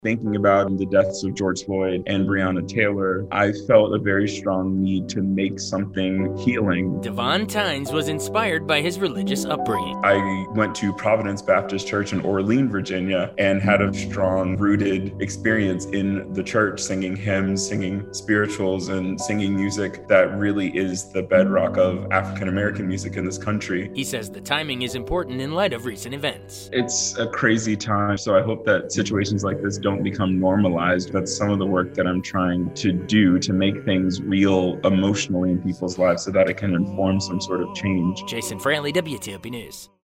Thinking about the deaths of George Floyd and Breonna Taylor, I felt a very strong need to make something healing. Devon Tynes was inspired by his religious upbringing. I went to Providence Baptist Church in Orleans, Virginia, and had a strong rooted experience in the church, singing hymns, singing spirituals, and singing music that really is the bedrock of African American music in this country. He says the timing is important in light of recent events. It's a crazy time, so I hope that situations like this don't become normalized. That's some of the work that I'm trying to do to make things real emotionally in people's lives so that it can inform some sort of change. Jason Fraley, WTOP News.